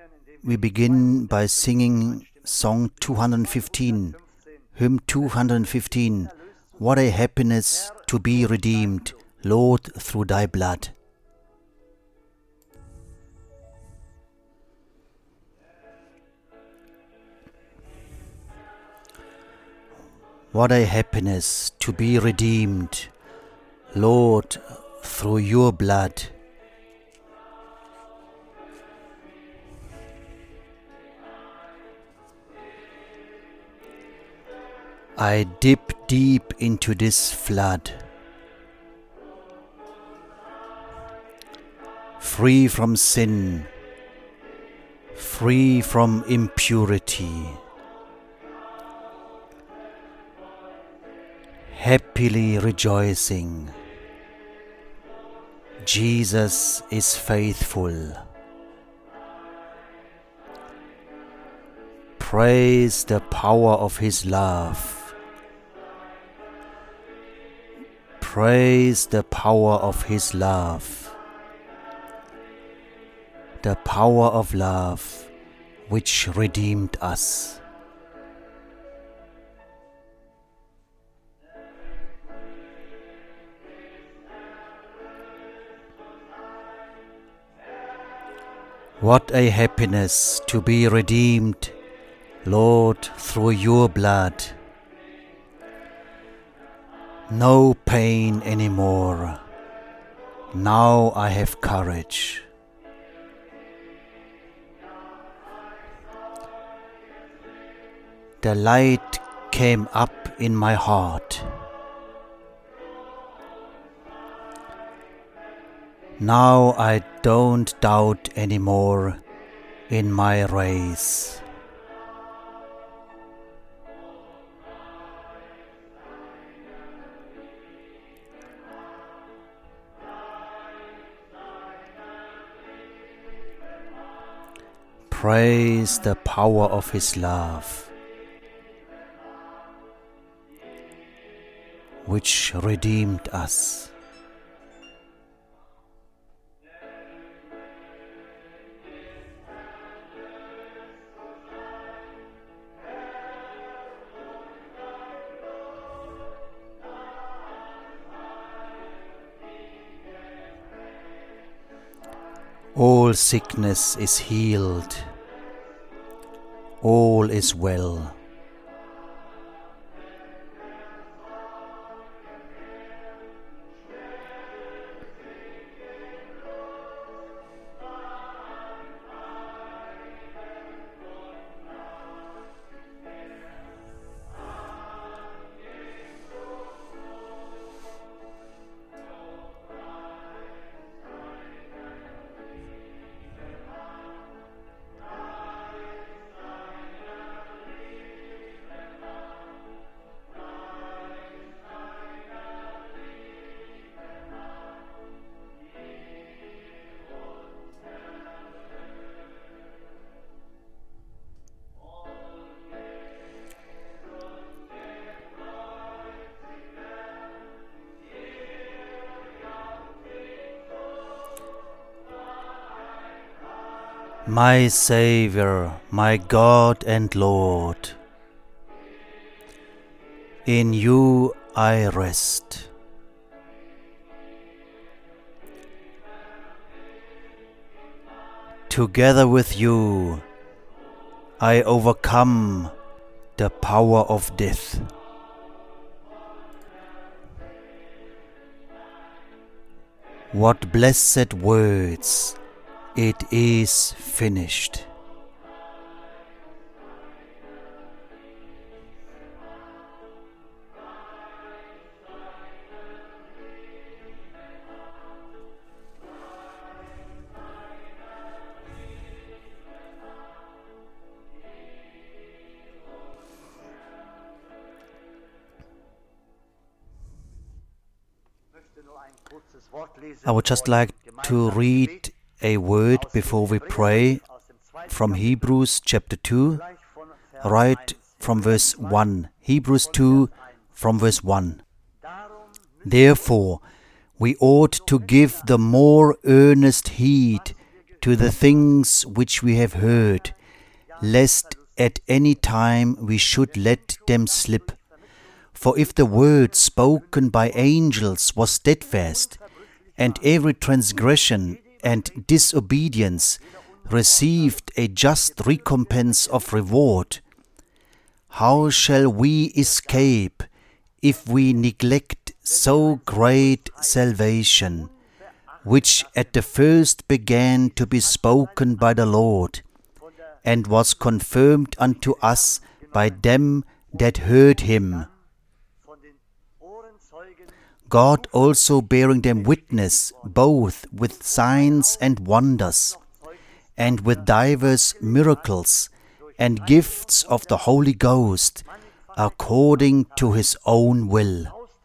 we begin by singing Song 215, Hymn 215. What a happiness to be redeemed, Lord, through thy blood. What a happiness to be redeemed, Lord, through your blood. I dip deep into this flood, free from sin, free from impurity, happily rejoicing. Jesus is faithful. Praise the power of His love. Praise the power of His love. The power of love which redeemed us. What a happiness to be redeemed, Lord, through your blood. No pain anymore. Now I have courage. The light came up in my heart. Now I don't doubt anymore in my race. Praise the power of His love, which redeemed us. All sickness is healed. All is well. My Saviour, my God and Lord, in you I rest. Together with you I overcome the power of death. What blessed words! It is finished. I would just like to read a word before we pray from Hebrews chapter 2, right from verse 1. Hebrews 2 from verse 1. Therefore, we ought to give the more earnest heed to to the things which we have heard, lest at any time we should let them slip. For if the word spoken by angels was steadfast, and every transgression and disobedience received a just recompense of reward, how shall we escape if we neglect so great salvation, which at the first began to be spoken by the Lord, and was confirmed unto us by them that heard him? God also bearing them witness, both with signs and wonders, and with divers miracles, and gifts of the Holy Ghost, according to his own will.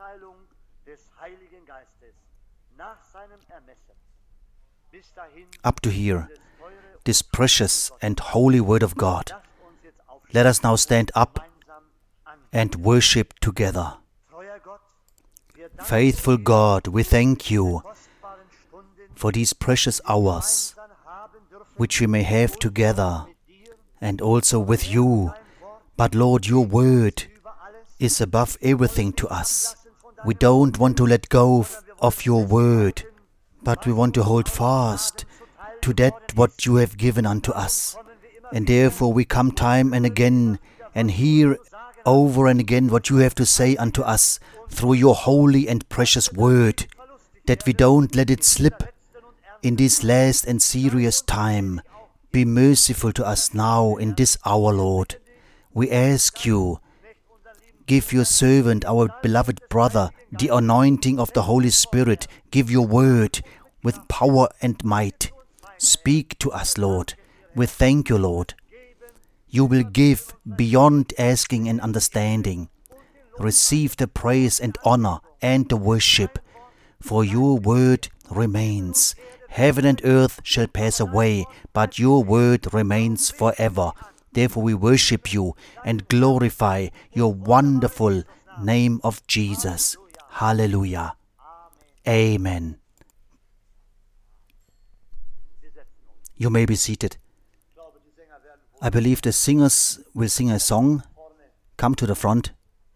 Up to here, this precious and holy Word of God. Let us now stand up and worship together. Faithful God, we thank you for these precious hours which we may have together and also with you. But Lord, your word is above everything to us. We don't want to let go of your word, but we want to hold fast to that what you have given unto us. And therefore we come time and again and hear over and again what you have to say unto us through your holy and precious word, that we don't let it slip in this last and serious time. Be merciful to us now in this hour, Lord. We ask you, give your servant, our beloved brother, the anointing of the Holy Spirit. Give your word with power and might. Speak to us, Lord. We thank you, Lord. You will give beyond asking and understanding. Receive the praise and honor and the worship, for your word remains. Heaven and earth shall pass away, but your word remains forever. Therefore we worship you and glorify your wonderful name of Jesus. Hallelujah. Amen. You may be seated. I believe the singers will sing a song. Come to the front.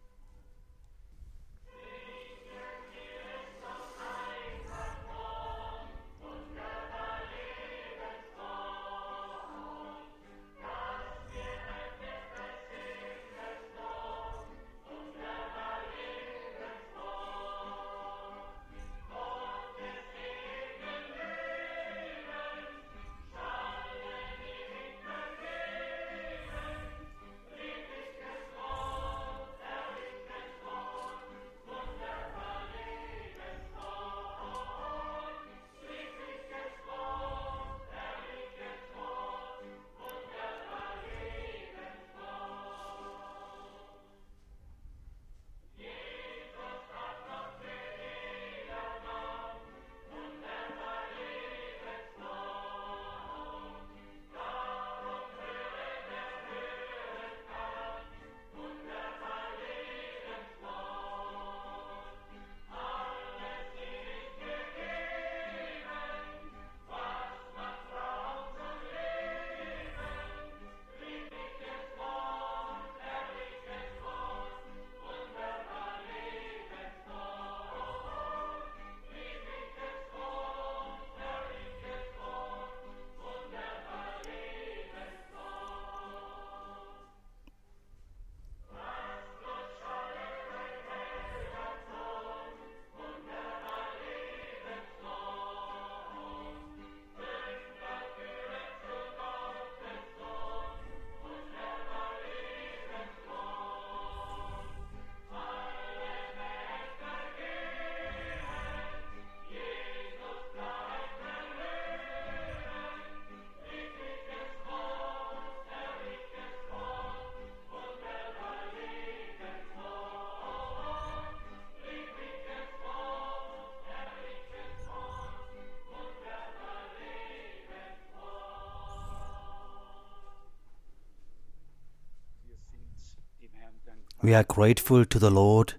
We are grateful to the Lord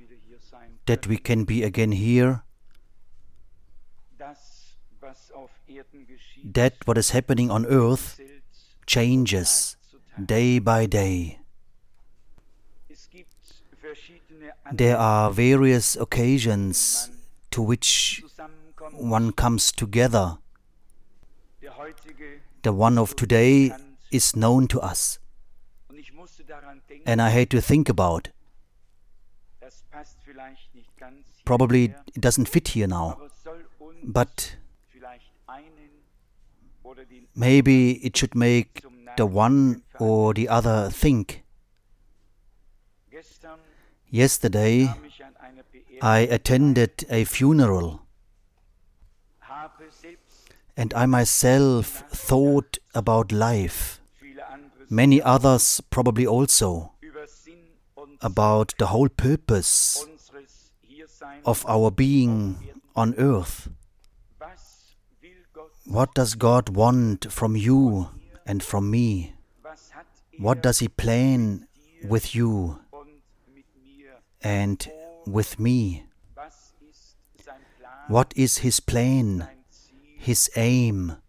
that we can be again here. that what is happening on earth changes day by day. There are various occasions to which one comes together. The one of today is known to us. And I had to think about, probably it doesn't fit here now, but maybe it should make the one or the other think. Yesterday, I attended a funeral, and I myself thought about life. Many others probably also, about the whole purpose of our being on earth. What does God want from you and from me? What does He plan with you and with me? What is His plan, His aim?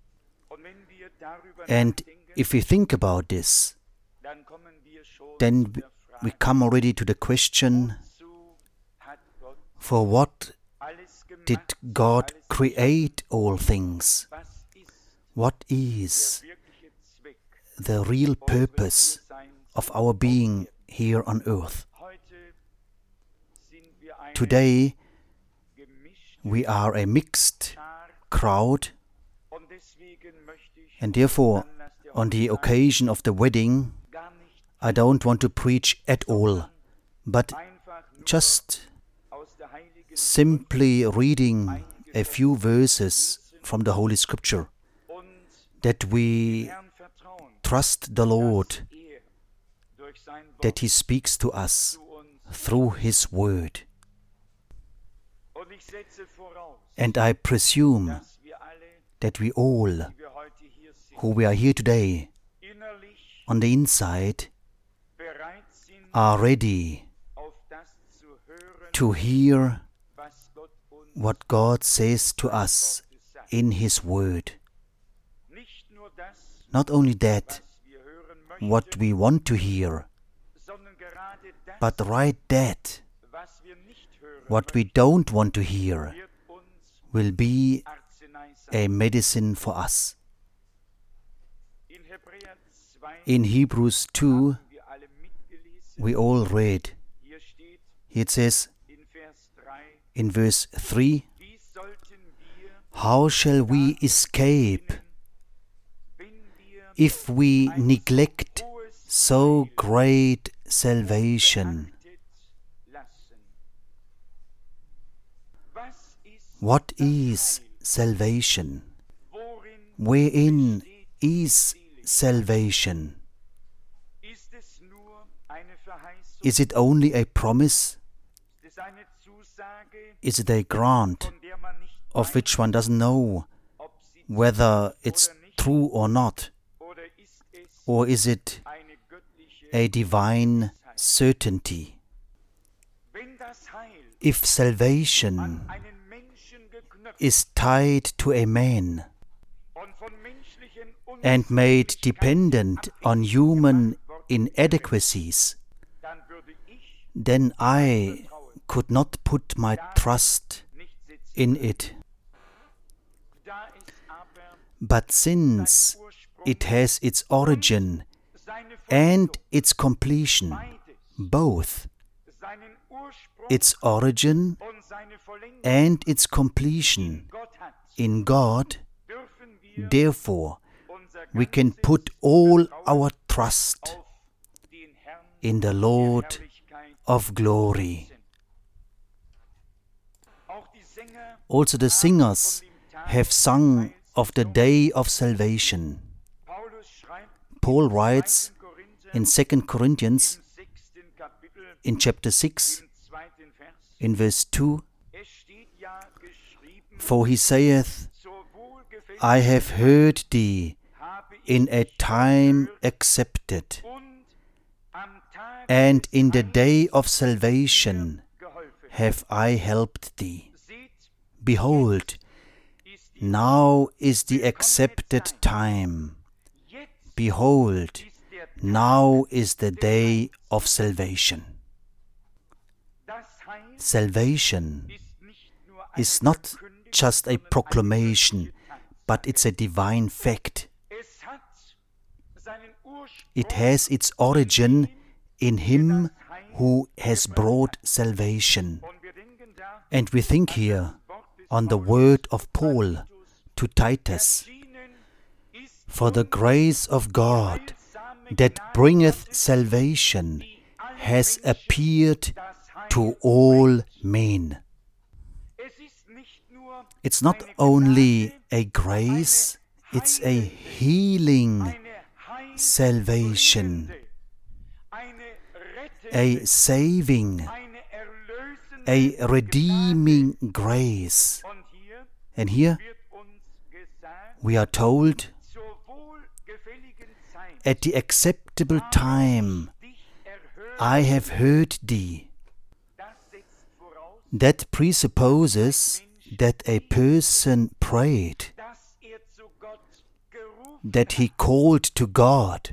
And if we think about this, then we come already to the question, for what did God create all things? What is the real purpose of our being here on earth? Today, we are a mixed crowd, and therefore, on the occasion of the wedding, I don't want to preach at all, but just simply reading a few verses from the Holy Scripture, that we trust the Lord, that He speaks to us through His Word. And I presume that we all, who we are here today, on the inside, are ready to hear what God says to us in His Word. Not only that, what we want to hear, but right that, what we don't want to hear, will be a medicine for us. In Hebrews 2, we all read. Here it says, in verse 3, how shall we escape if we neglect so great salvation? What is salvation? Wherein is salvation? Is it only a promise? Is it a grant of which one doesn't know whether it's true or not? Or is it a divine certainty? If salvation is tied to a man and made dependent on human inadequacies, then I could not put my trust in it. But since it has its origin and its completion, both its origin and its completion in God, therefore we can put all our trust in the Lord of glory. Also the singers have sung of the day of salvation. Paul writes in 2 Corinthians, in chapter 6, in verse 2, for he saith, I have heard thee in a time accepted, and in the day of salvation have I helped thee. Behold, Now is the accepted time. Behold, now is the day of salvation. Salvation is not just a proclamation, but it's a divine fact. It has its origin in Him who has brought salvation. And we think here on the word of Paul to Titus, "For the grace of God that bringeth salvation has appeared to all men." It's not only a grace, it's a healing salvation, a saving, a redeeming grace. And here we are told, "At the acceptable time I have heard thee." That presupposes that a person prayed, that he called to God.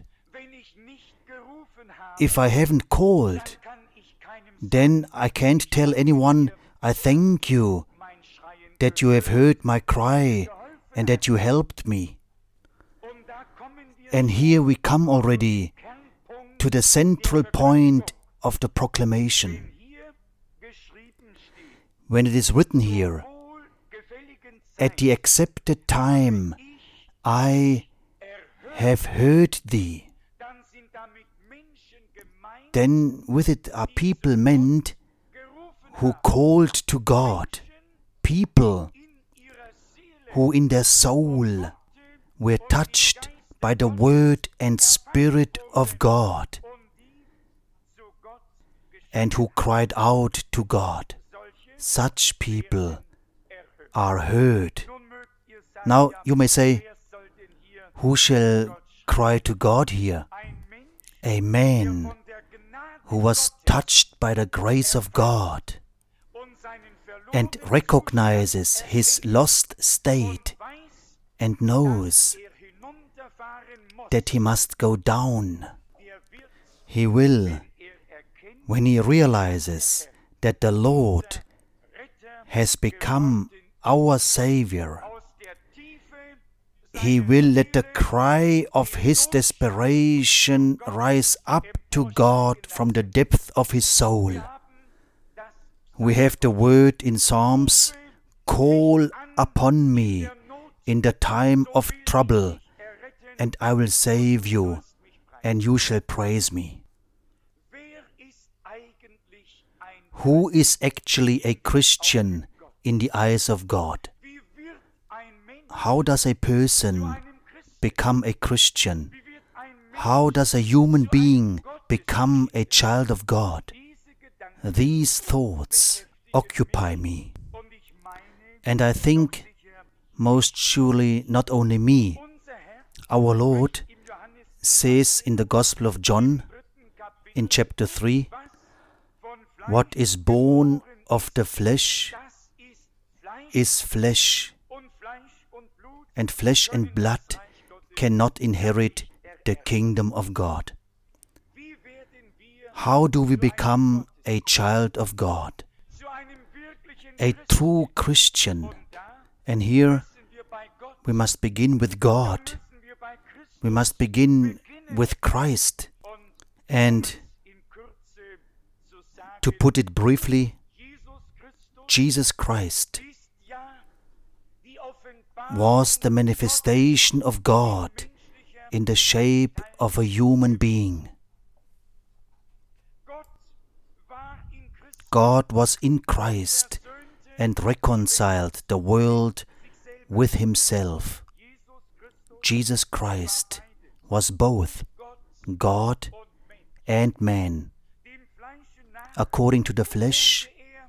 If I haven't called, then I can't tell anyone, "I thank you that you have heard my cry and that you helped me." And here we come already to the central point of the proclamation. When it is written here, "At the accepted time I have heard thee," then with it are people meant who called to God, people who in their soul were touched by the Word and Spirit of God, and who cried out to God. Such people are heard. Now you may say, who shall cry to God here? A man who was touched by the grace of God and recognizes his lost state and knows that he must go down. He will, when he realizes that the Lord has become our Savior, he will let the cry of his desperation rise up to God from the depth of his soul. We have the word in Psalms, "Call upon me in the time of trouble, and I will save you, and you shall praise me." Who is actually a Christian in the eyes of God? How does a person become a Christian? How does a human being become a child of God? These thoughts occupy me. And I think, most surely not only me, our Lord says in the Gospel of John, in chapter 3, "What is born of the flesh is flesh, and flesh and blood cannot inherit the kingdom of God." How do we become a child of God? A true Christian. And here we must begin with God. We must begin with Christ. And to put it briefly, Jesus Christ was the manifestation of God in the shape of a human being. God was in Christ and reconciled the world with Himself. Jesus Christ was both God and man. According to the flesh,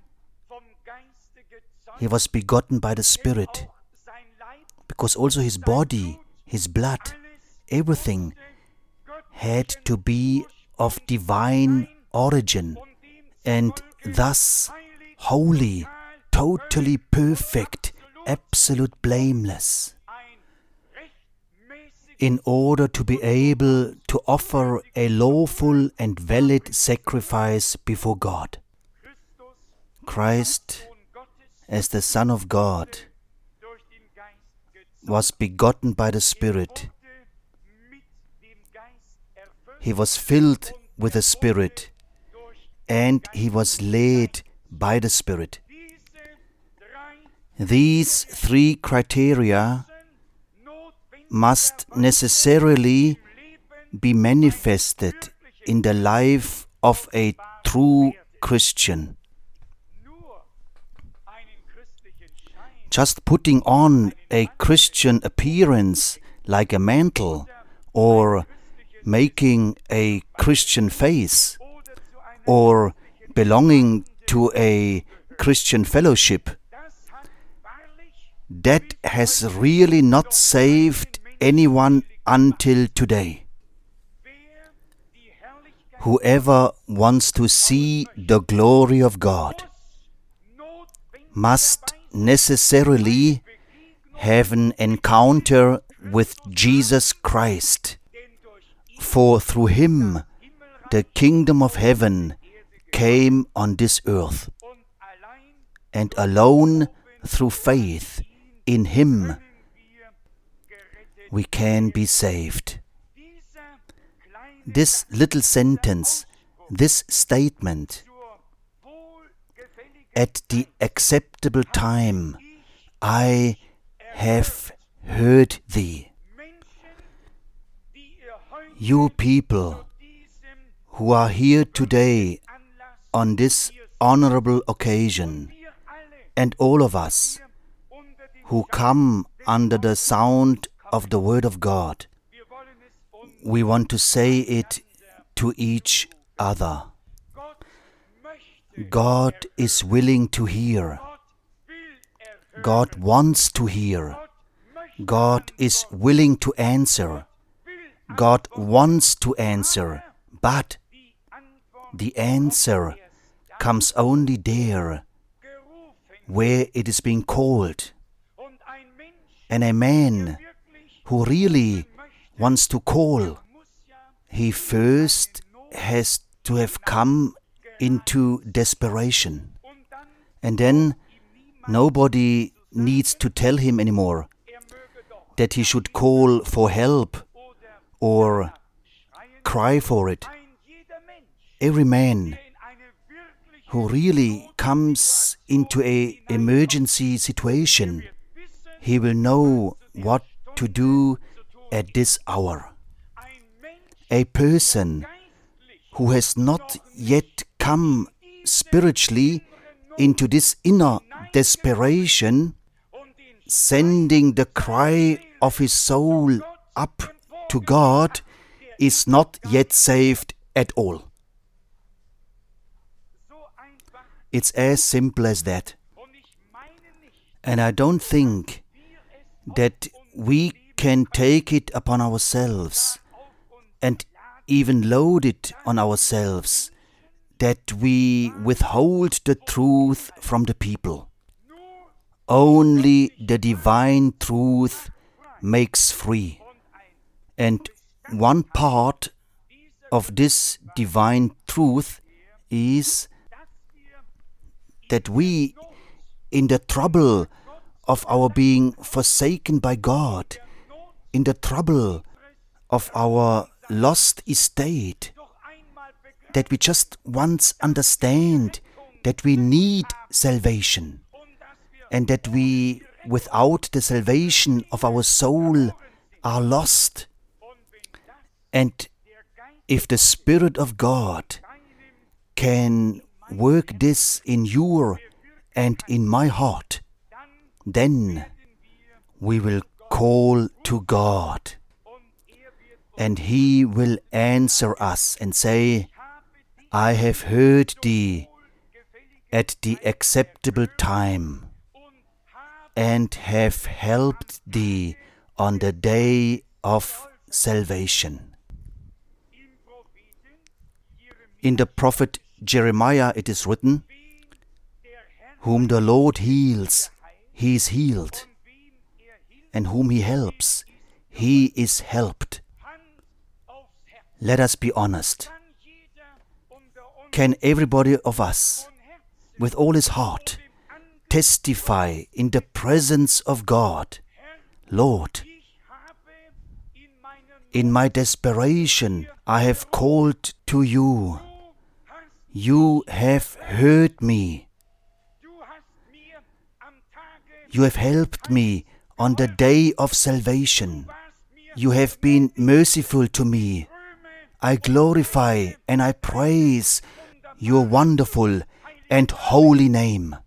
He was begotten by the Spirit, because also His body, His blood, everything had to be of divine origin and thus holy, totally perfect, absolute blameless in order to be able to offer a lawful and valid sacrifice before God. Christ, as the Son of God, was begotten by the Spirit. He was filled with the Spirit, and He was led by the Spirit. These three criteria must necessarily be manifested in the life of a true Christian. Just putting on a Christian appearance like a mantle, or making a Christian face, or belonging to a Christian fellowship, that has really not saved anyone until today. Whoever wants to see the glory of God must necessarily have an encounter with Jesus Christ, for through Him the kingdom of heaven came on this earth, and alone through faith in Him we can be saved. This little sentence, this statement, at the acceptable time I have heard thee. You people who are here today on this honorable occasion, and all of us who come under the sound of the Word of God, we want to say it to each other. God is willing to hear. God wants to hear. God is willing to answer. God wants to answer, but the answer comes only there where it is being called. And a man who really wants to call, he first has to have come into desperation. And then nobody needs to tell him anymore that he should call for help or cry for it. Every man who really comes into an emergency situation, he will know what to do at this hour. A person who has not yet come spiritually into this inner desperation, sending the cry of his soul up to God, is not yet saved at all. It's as simple as that. And I don't think that we can take it upon ourselves and even load it on ourselves that we withhold the truth from the people. Only the divine truth makes free. And one part of this divine truth is that we, in the trouble of our being forsaken by God, in the trouble of our lost estate, that we just once understand that we need salvation, and that we, without the salvation of our soul, are lost. And if the Spirit of God can work this in your and in my heart, then we will call to God, and He will answer us and say, I have heard thee at the acceptable time, and have helped thee on the day of salvation. In the prophet Jeremiah it is written, whom the Lord heals, he is healed, and whom he helps, he is helped. Let us be honest. Can everybody of us, with all his heart, testify in the presence of God, Lord, in my desperation I have called to you. You have heard me. You have helped me on the day of salvation. You have been merciful to me. I glorify and I praise your wonderful and holy name.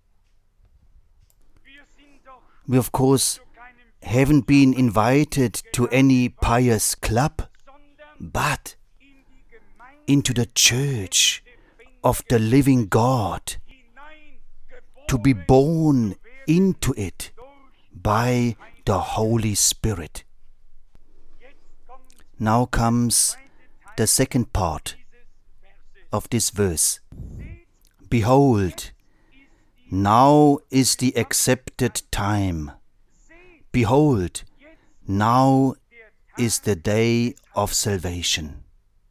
We, of course, haven't been invited to any pious club, but into the church of the living God, to be born into it by the Holy Spirit. Now comes the second part of this verse. Behold, now is the accepted time. Behold, now is the day of salvation.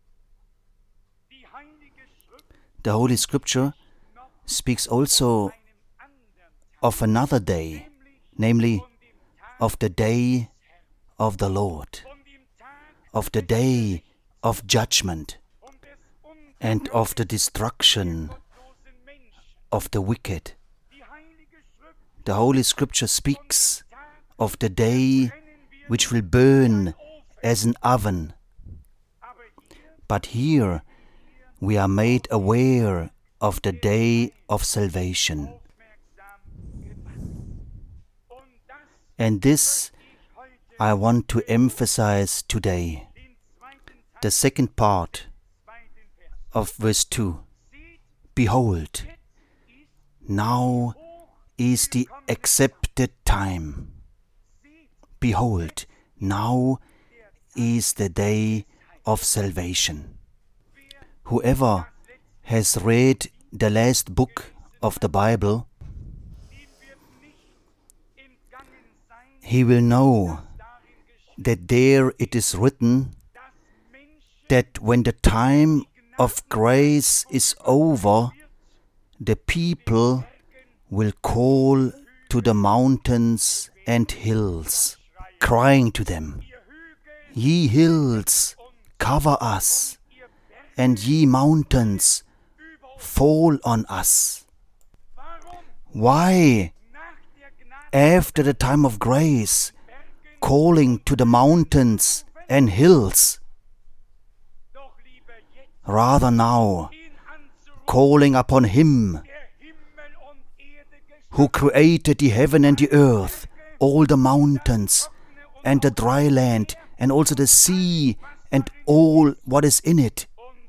The Holy Scripture speaks also of another day, namely of the day of the Lord, of the day of judgment, and of the destruction of the wicked. The Holy Scripture speaks of the day which will burn as an oven. But here we are made aware of the day of salvation. And this I want to emphasize today. The second part of verse 2. Behold, now is the accepted time. Behold, now is the day of salvation. Whoever has read the last book of the Bible, he will know that there it is written that when the time of grace is over, the people will call to the mountains and hills, crying to them, Ye hills, cover us, and ye mountains, fall on us. Why, after the time of grace, calling to the mountains and hills? Rather now, calling upon Him who created the heaven and the earth, all the mountains and the dry land, and also the sea and all what is in it.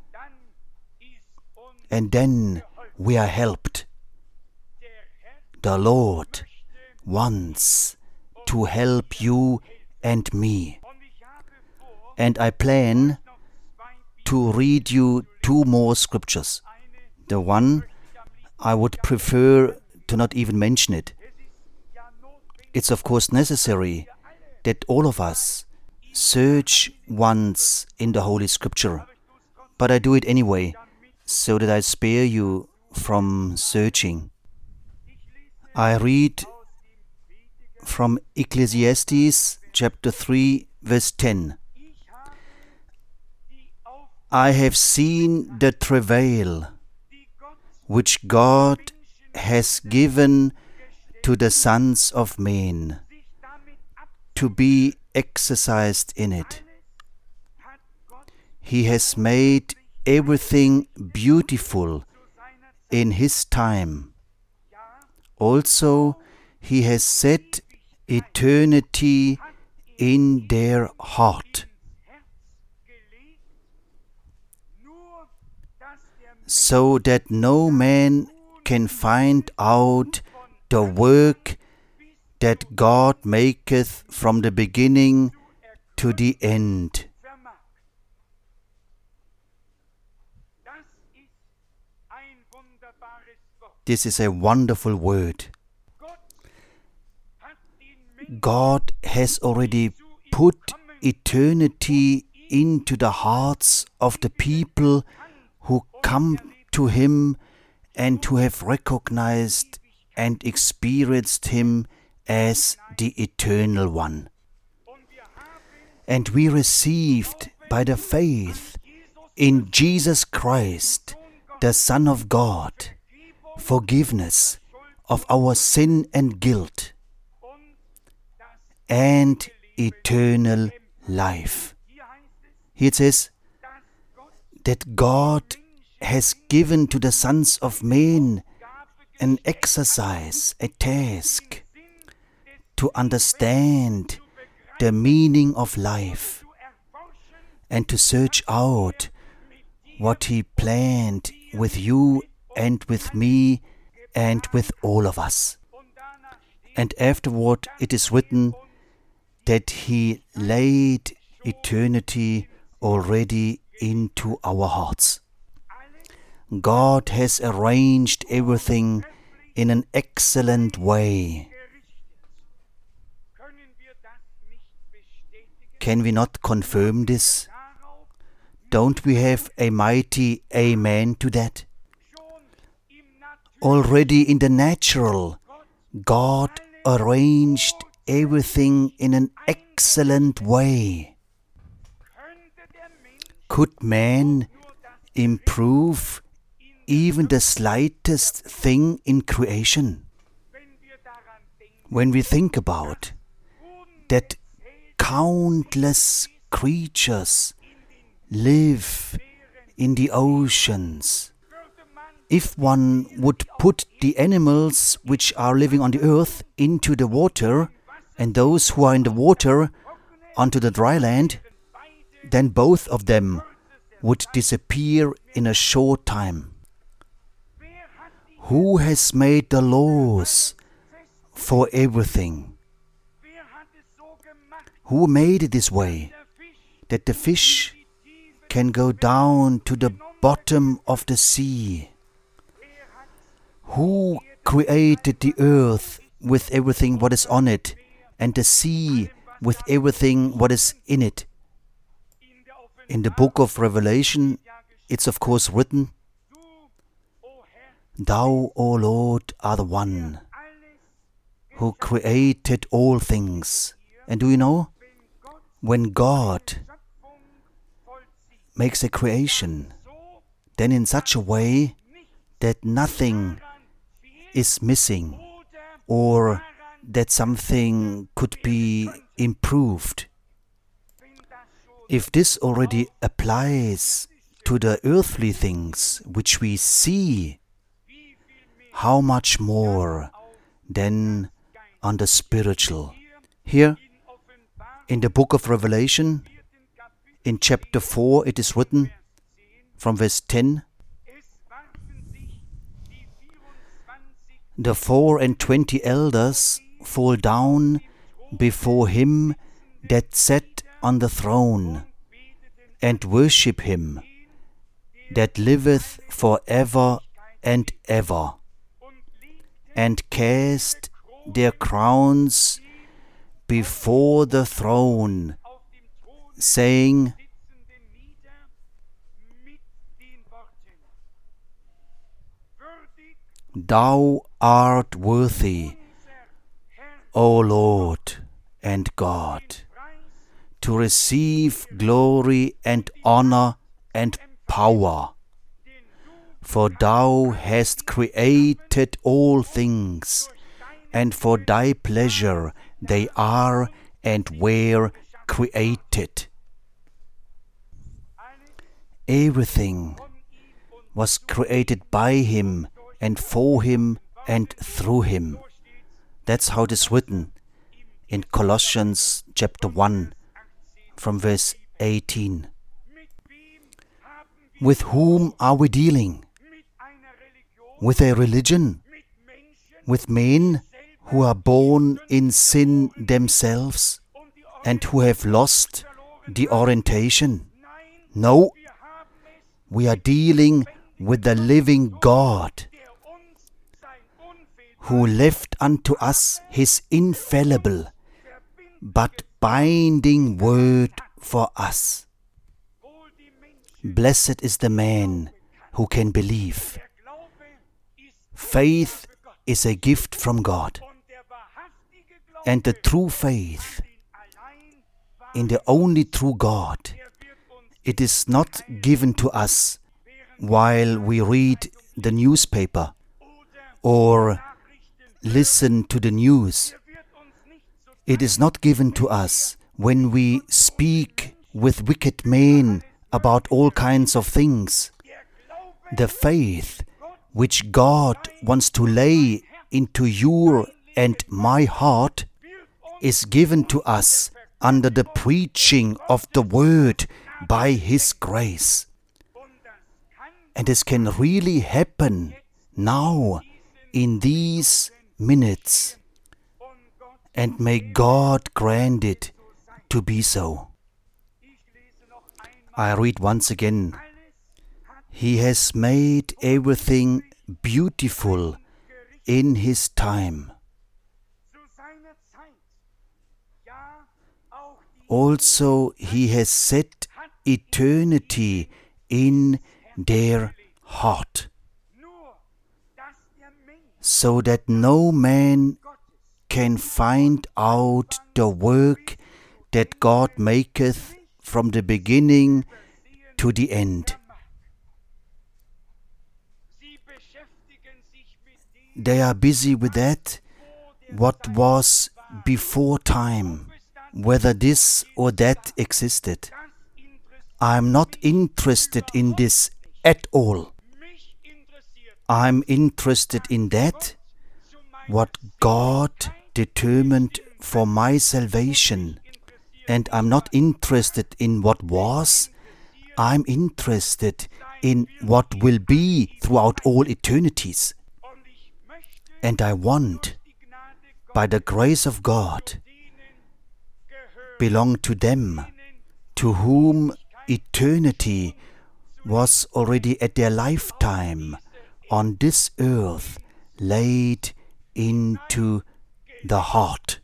And then we are helped. The Lord wants to help you and me. And I plan to read you two more scriptures. The one, I would prefer to not even mention it. It's of course necessary that all of us search once in the Holy Scripture. But I do it anyway, so that I spare you from searching. I read from Ecclesiastes chapter 3, verse 10. I have seen the travail which God has given to the sons of men, to be exercised in it. He has made everything beautiful in His time. Also, He has set eternity in their heart, so that no man can find out the work that God maketh from the beginning to the end. This is a wonderful word. God has already put eternity into the hearts of the people who come to Him and who have recognized and experienced Him as the Eternal One. And we received by the faith in Jesus Christ, the Son of God, forgiveness of our sin and guilt and eternal life. Here it says that God has given to the sons of men an exercise, a task, to understand the meaning of life and to search out what He planned with you and with me and with all of us. And afterward it is written that He laid eternity already into our hearts. God has arranged everything in an excellent way. Can we not confirm this? Don't we have a mighty amen to that? Already in the natural, God arranged everything in an excellent way. Could man improve even the slightest thing in creation? When we think about that countless creatures live in the oceans, if one would put the animals which are living on the earth into the water and those who are in the water onto the dry land, then both of them would disappear in a short time. Who has made the laws for everything? Who made it this way, that the fish can go down to the bottom of the sea? Who created the earth with everything what is on it, and the sea with everything what is in it? In the book of Revelation, it's of course written, "Thou, O Lord, art the one who created all things." And do you know, when God makes a creation, then in such a way that nothing is missing or that something could be improved. If this already applies to the earthly things which we see, how much more than on the spiritual? Here, in the book of Revelation, in chapter 4, it is written from verse 10, "The 24 elders fall down before Him that sat on the throne, and worship Him that liveth for ever and ever, and cast their crowns before the throne, saying, Thou art worthy, O Lord and God, to receive glory and honor and power. For Thou hast created all things, and for Thy pleasure they are and were created." Everything was created by Him and for Him and through Him. That's how it is written in Colossians chapter 1 from verse 18. With whom are we dealing? With a religion? With men who are born in sin themselves and who have lost the orientation? No, we are dealing with the living God, who left unto us His infallible, but binding word for us. Blessed is the man who can believe. Faith is a gift from God, and the true faith in the only true God, it is not given to us while we read the newspaper or listen to the news. It is not given to us when we speak with wicked men about all kinds of things. The faith which God wants to lay into your and my heart is given to us under the preaching of the Word by His grace. And this can really happen now in these minutes. And may God grant it to be so. I read once again, He has made everything beautiful in His time. Also, He has set eternity in their heart, so that no man can find out the work that God maketh from the beginning to the end. They are busy with that, what was before time, whether this or that existed. I am not interested in this at all. I am interested in that, what God determined for my salvation. And I'm not interested in what was. I'm interested in what will be throughout all eternities. And I want, by the grace of God, belong to them to whom eternity was already at their lifetime on this earth laid into the heart.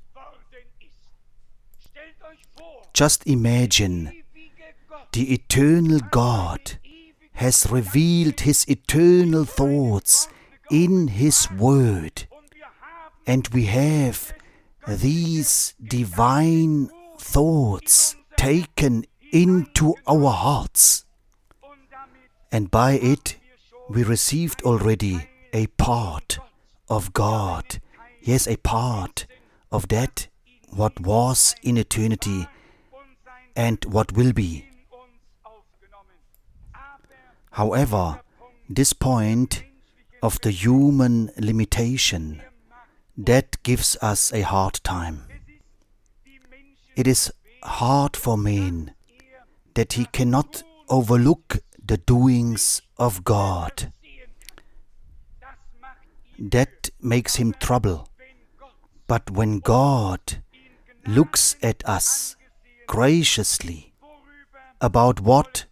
Just imagine, the eternal God has revealed His eternal thoughts in His Word, and we have these divine thoughts taken into our hearts, and by it we received already a part of God. Yes, a part of that what was in eternity and what will be. However, this point of the human limitation, that gives us a hard time. It is hard for man that he cannot overlook the doings of God. That makes him trouble. But when God looks at us graciously, about what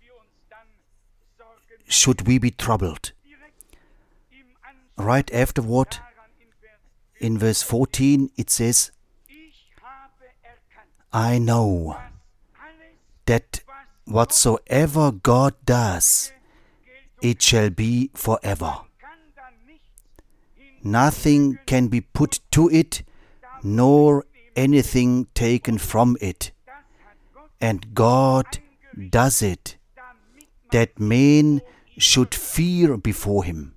should we be troubled? Right afterward, in verse 14, it says, I know that whatsoever God does, it shall be forever. Nothing can be put to it, nor anything taken from it. And God does it, that men should fear before Him.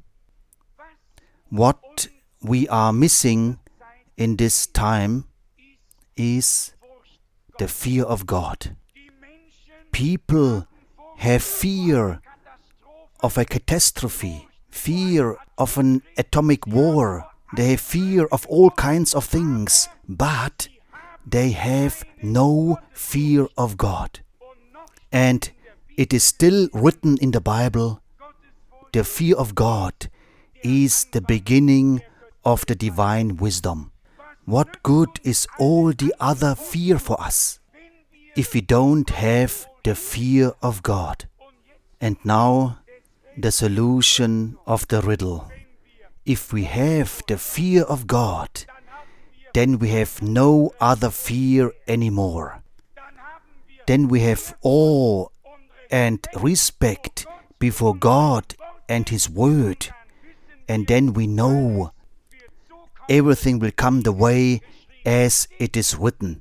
What we are missing in this time is the fear of God. People have fear of a catastrophe, fear of an atomic war. They have fear of all kinds of things, but they have no fear of God. And it is still written in the Bible, the fear of God is the beginning of the divine wisdom. What good is all the other fear for us if we don't have the fear of God? And now, the solution of the riddle. If we have the fear of God, then we have no other fear anymore. Then we have awe and respect before God and His Word. And then we know everything will come the way as it is written.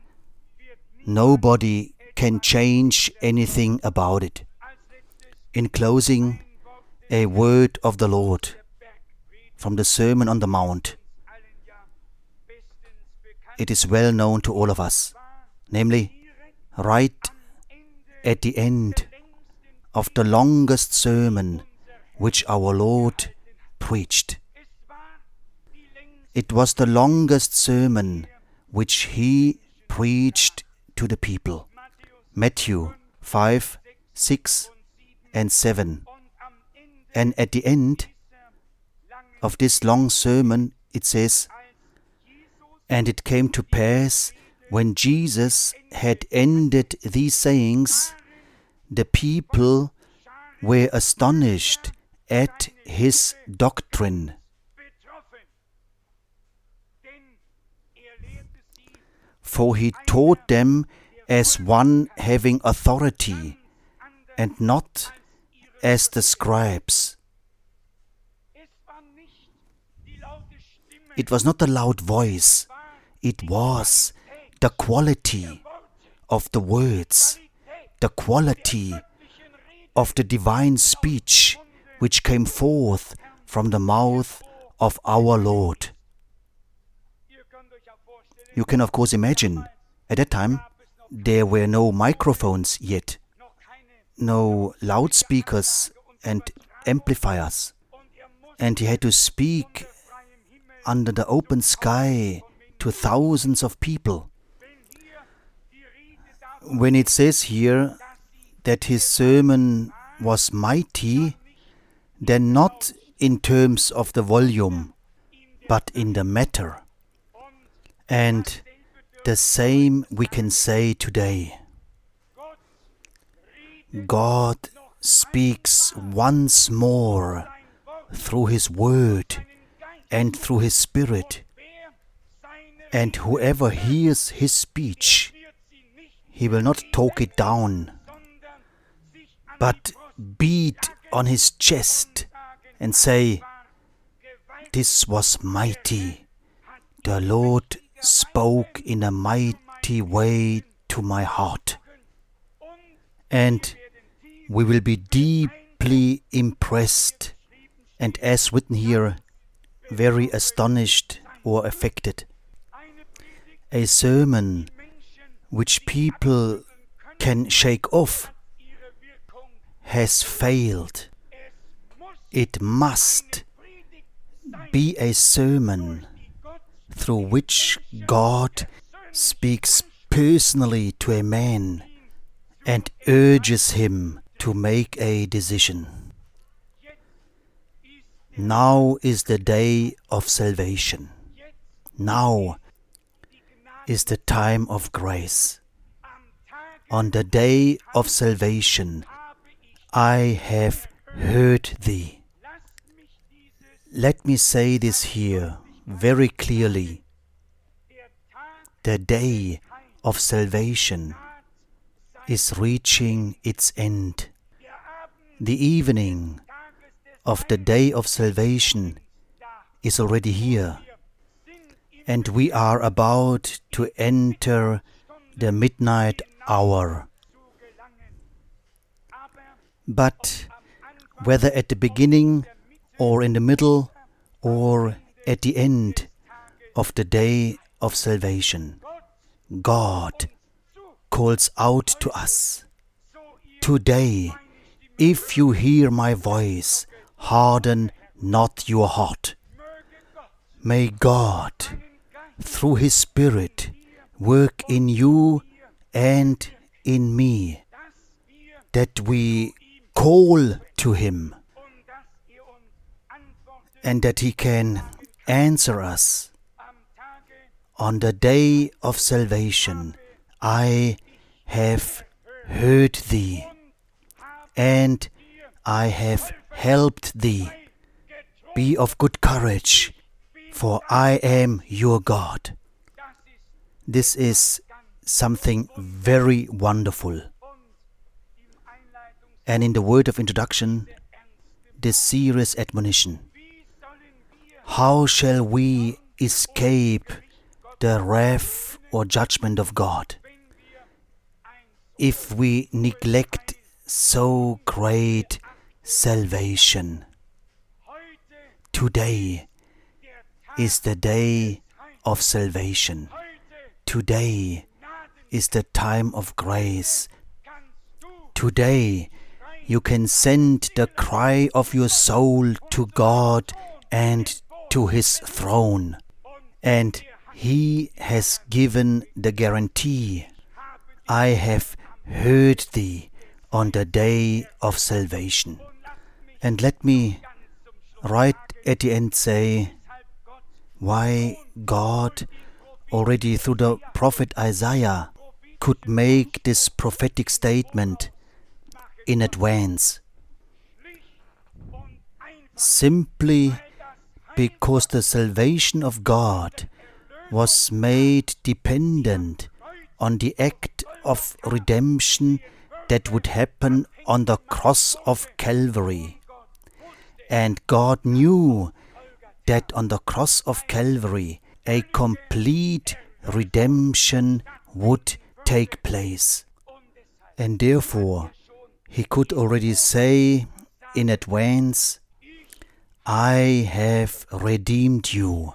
Nobody can change anything about it. In closing, a word of the Lord from the Sermon on the Mount. It is well known to all of us, namely, right at the end of the longest sermon which our Lord preached. It was the longest sermon which He preached to the people. Matthew 5, 6 and 7. And at the end of this long sermon it says, "And it came to pass, when Jesus had ended these sayings, the people were astonished at His doctrine. For He taught them as one having authority, and not as the scribes." It was not a loud voice, it was the quality of the words, the quality of the divine speech which came forth from the mouth of our Lord. You can of course imagine, at that time there were no microphones yet, no loudspeakers and amplifiers, and he had to speak under the open sky to thousands of people. When it says here that his sermon was mighty, then not in terms of the volume, but in the matter. And the same we can say today. God speaks once more through His Word and through His Spirit. And whoever hears His speech, he will not talk it down, but beat on his chest and say, "This was mighty. The Lord spoke in a mighty way to my heart." And we will be deeply impressed and, as written here, very astonished or affected. A sermon which people can shake off has failed. It must be a sermon through which God speaks personally to a man and urges him to make a decision. Now is the day of salvation. Now is the time of grace. On the day of salvation, I have heard thee. Let me say this here very clearly. The day of salvation is reaching its end. The evening of the day of salvation is already here, and we are about to enter the midnight hour. But whether at the beginning or in the middle or at the end of the day of salvation, God calls out to us, "Today, if you hear my voice, harden not your heart." May God, through His Spirit, work in you and in me, that we call to Him and that He can answer us. On the day of salvation, I have heard thee, and I have helped thee. Be of good courage, for I am your God. This is something very wonderful. And in the word of introduction, this serious admonition. How shall we escape the wrath or judgment of God if we neglect so great salvation? Today is the day of salvation. Today is the time of grace. Today you can send the cry of your soul to God and to His throne. And He has given the guarantee, I have heard thee on the day of salvation. And let me right at the end say why God already through the prophet Isaiah could make this prophetic statement in advance. Simply because the salvation of God was made dependent on the act of redemption that would happen on the cross of Calvary. And God knew that on the cross of Calvary a complete redemption would take place. And therefore, He could already say in advance, I have redeemed you.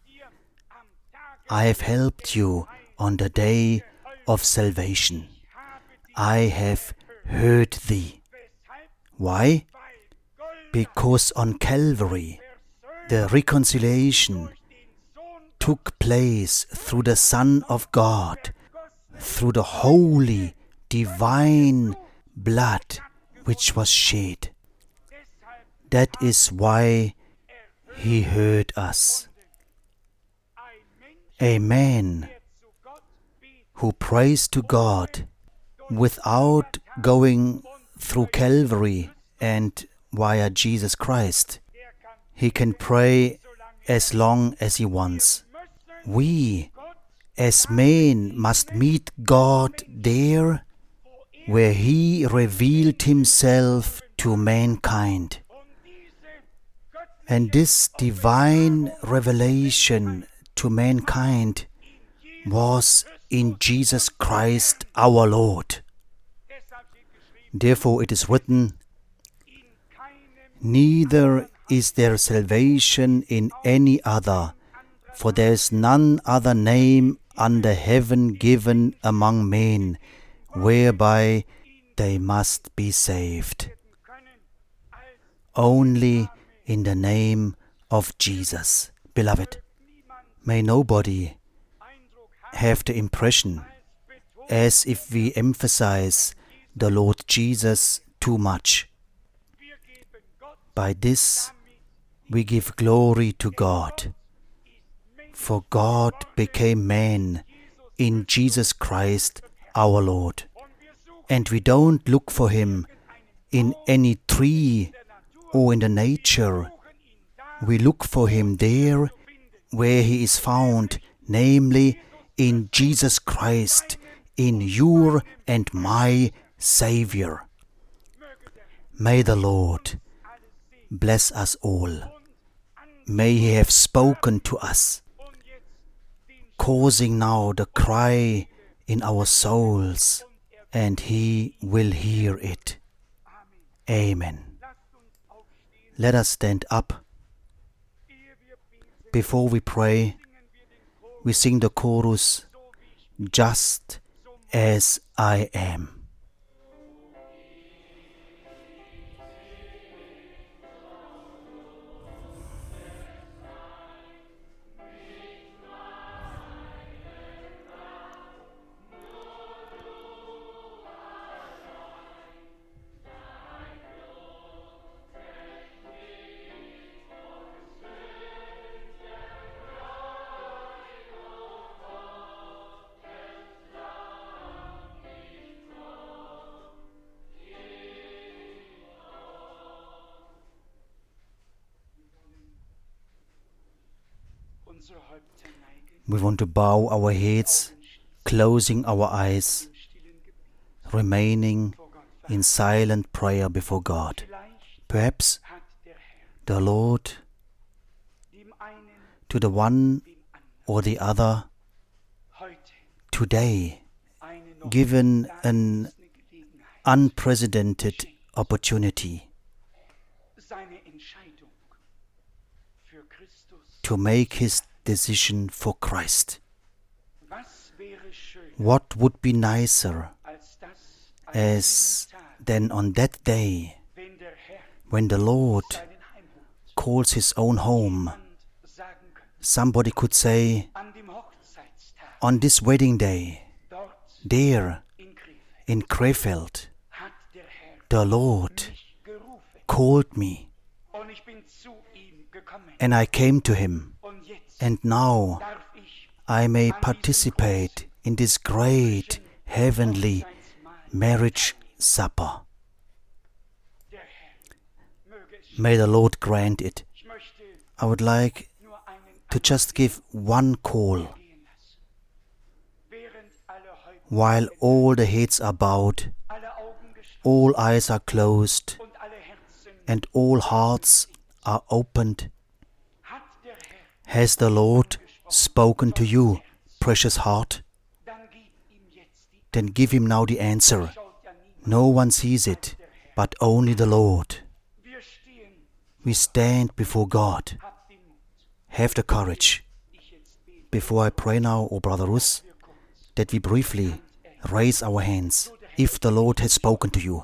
I have helped you on the day of salvation. I have heard thee. Why? Because on Calvary, the reconciliation took place through the Son of God, through the holy, divine blood which was shed. That is why He heard us. A man who prays to God without going through Calvary and via Jesus Christ, he can pray as long as he wants. We, as men, must meet God there where He revealed Himself to mankind. And this divine revelation to mankind was in Jesus Christ our Lord. Therefore it is written, neither is there salvation in any other, for there is none other name under heaven given among men, whereby they must be saved. Only in the name of Jesus. Beloved, may nobody have the impression as if we emphasize the Lord Jesus too much. By this we give glory to God, for God became man in Jesus Christ our Lord. And we don't look for Him in any tree or in the nature. We look for Him there where He is found, namely in Jesus Christ, in your and my Savior. May the Lord bless us all. May He have spoken to us, causing now the cry in our souls, and He will hear it. Amen. Let us stand up. Before we pray, we sing the chorus, Just as I am. We want to bow our heads, closing our eyes, remaining in silent prayer before God. Perhaps the Lord, to the one or the other, today, given an unprecedented opportunity to make his decision for Christ. What would be nicer than on that day when the Lord calls his own home? Somebody could say, on this wedding day, there in Krefeld, the Lord called me and I came to him, and now I may participate in this great heavenly marriage supper. May the Lord grant it. I would like to just give one call. While all the heads are bowed, all eyes are closed, and all hearts are opened, has the Lord spoken to you, precious heart? Then give him now the answer. No one sees it, but only the Lord. We stand before God. Have the courage. Before I pray now, O Brother Rus, that we briefly raise our hands, if the Lord has spoken to you.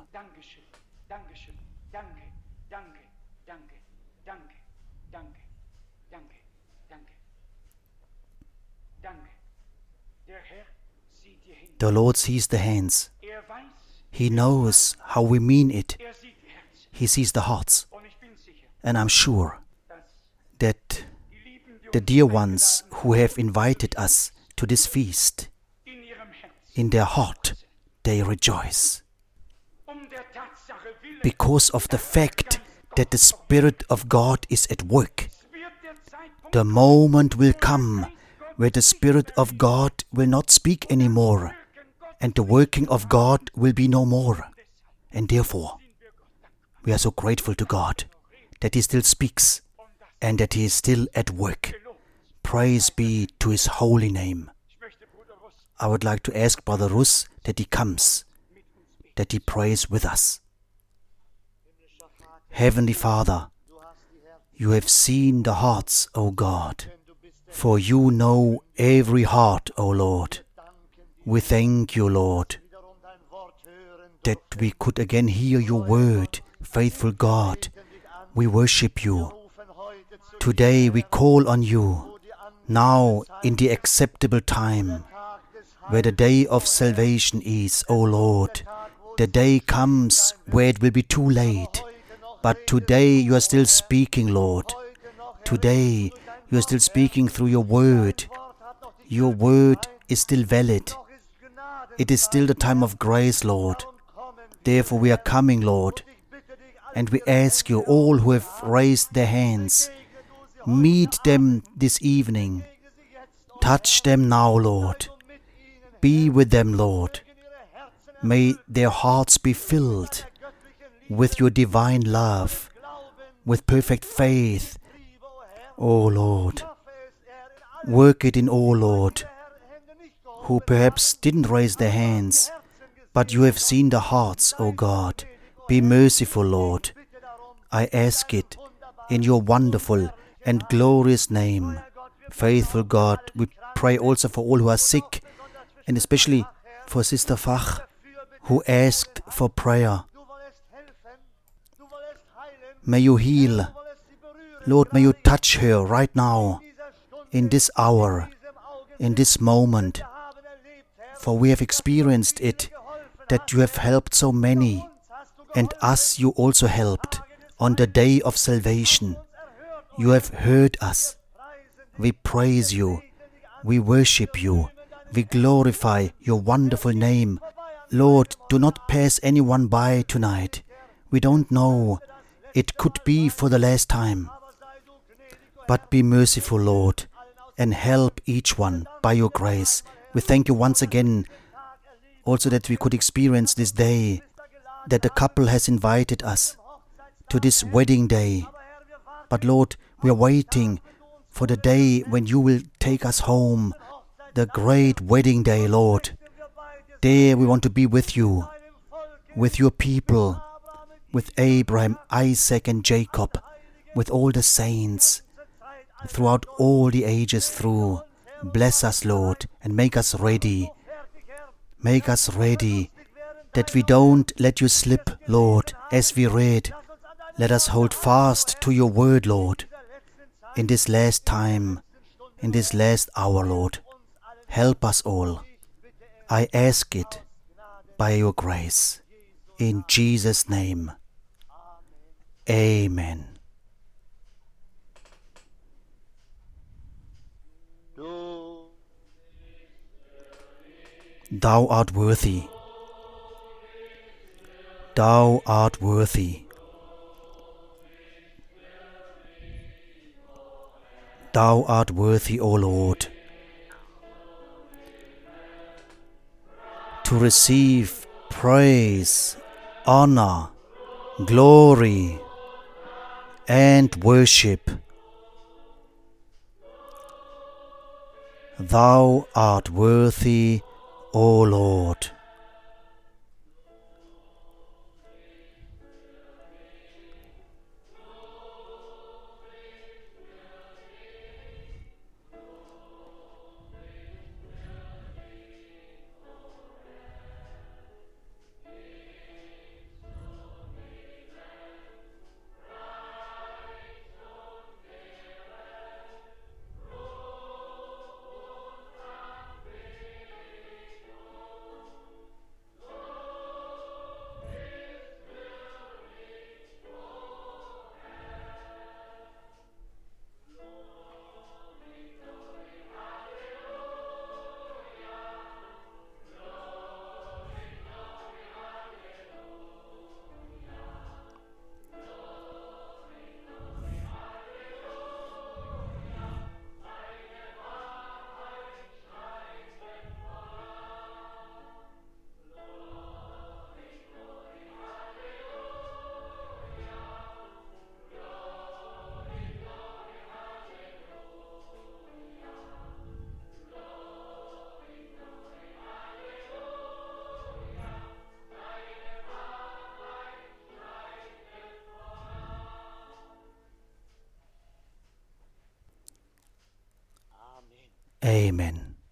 The Lord sees the hands. He knows how we mean it. He sees the hearts. And I'm sure that the dear ones who have invited us to this feast, in their heart they rejoice. Because of the fact that the Spirit of God is at work. The moment will come where the Spirit of God will not speak anymore, and the working of God will be no more. And therefore, we are so grateful to God that He still speaks and that He is still at work. Praise be to His holy name. I would like to ask Brother Rus that he comes, that he prays with us. Heavenly Father, you have seen the hearts, O God, for you know every heart, O Lord. We thank you, Lord, that we could again hear your word, faithful God. We worship you. Today we call on you, now in the acceptable time, where the day of salvation is, O Lord. The day comes where it will be too late. But today you are still speaking, Lord. Today you are still speaking through your word. Your word is still valid. It is still the time of grace, Lord. Therefore we are coming, Lord. And we ask you, all who have raised their hands, meet them this evening. Touch them now, Lord. Be with them, Lord. May their hearts be filled with your divine love, with perfect faith. O Lord, work it in all, Lord, who perhaps didn't raise their hands, but you have seen the hearts, O God. Be merciful, Lord. I ask it in your wonderful and glorious name. Faithful God, we pray also for all who are sick, and especially for Sister Fach, who asked for prayer. May you heal. Lord, may you touch her right now, in this hour, in this moment. For we have experienced it, that you have helped so many, and us you also helped on the day of salvation. You have heard us. We praise you. We worship you. We glorify your wonderful name. Lord, do not pass anyone by tonight. We don't know. It could be for the last time. But be merciful, Lord, and help each one by your grace. We thank you once again also that we could experience this day, that the couple has invited us to this wedding day. But Lord, we are waiting for the day when you will take us home, the great wedding day, Lord. There we want to be with you, with your people, with Abraham, Isaac and Jacob, with all the saints, throughout all the ages through. Bless us, Lord, and make us ready. Make us ready, that we don't let you slip, Lord, as we read. Let us hold fast to your word, Lord, in this last time, in this last hour, Lord. Help us all. I ask it by your grace. In Jesus' name. Amen. Thou art worthy. Thou art worthy. Thou art worthy, O Lord, to receive praise, honor, glory, and worship. Thou art worthy, O Lord.